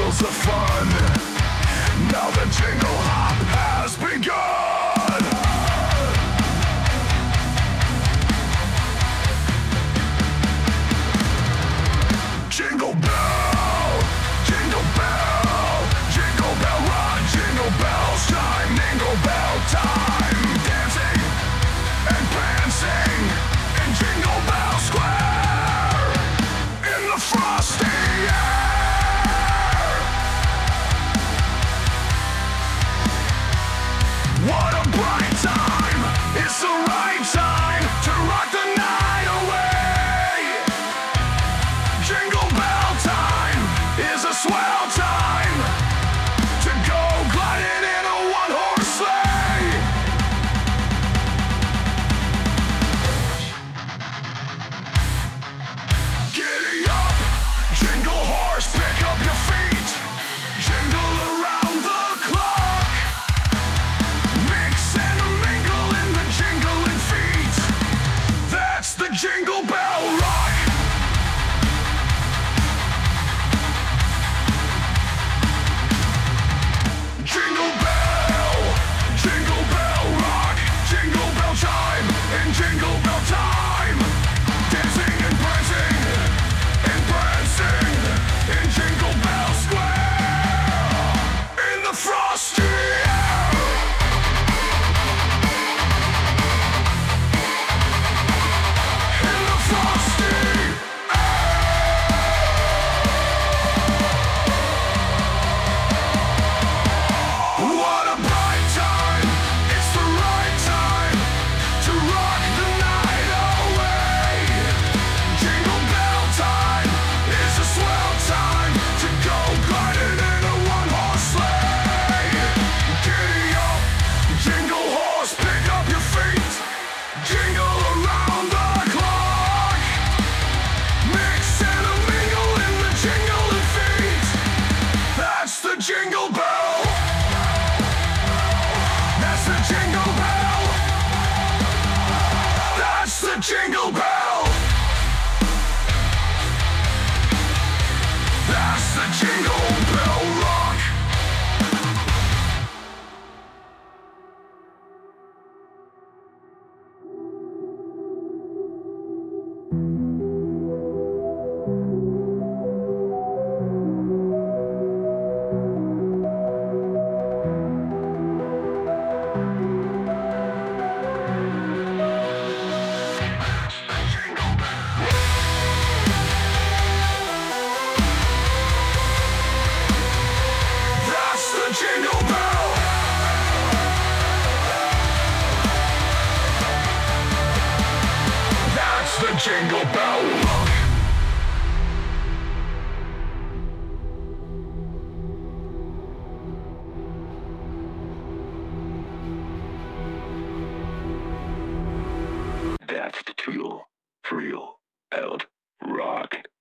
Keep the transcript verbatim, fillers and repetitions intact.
wheels of fun. Now the jingle hop has begun. Jingle bell, jingle bell, jingle bell rock, jingle bells chime, jingle bell time. Dancing and prancing in Jingle Bell Square, in the frosty air. What a bright time, it's the right time to rock the night away. Jingle bell time is a swell time to go gliding in a one-horse sleigh. Giddy up, jingle horse, pick up your feet. Jingle around the clock. Mix and mingle in the jingling feet. That's the Jingle Bell Rock. Jingle bell, jingle bell rock, jingle bell chime, and jingle bell time. Dancing and prancing, and prancing in Jingle Bell Square, in the frosty air. In the frosty What a bright time, it's the right time to rock the night away. Jingle bell time is a swell time to go gliding in a one-horse sleigh. Giddy up, jingle horse, pick up your feet. Jingle around the clock. Mix and a mingle in the jingling feet. That's the Jingle Bell. That's the Jingle Bell. That's the Jingle Bell. That's the Jingle Bell Rock. That's the Jingle Bell. That's the Jingle Bell Rock. That's the Trio, Real Out Rock.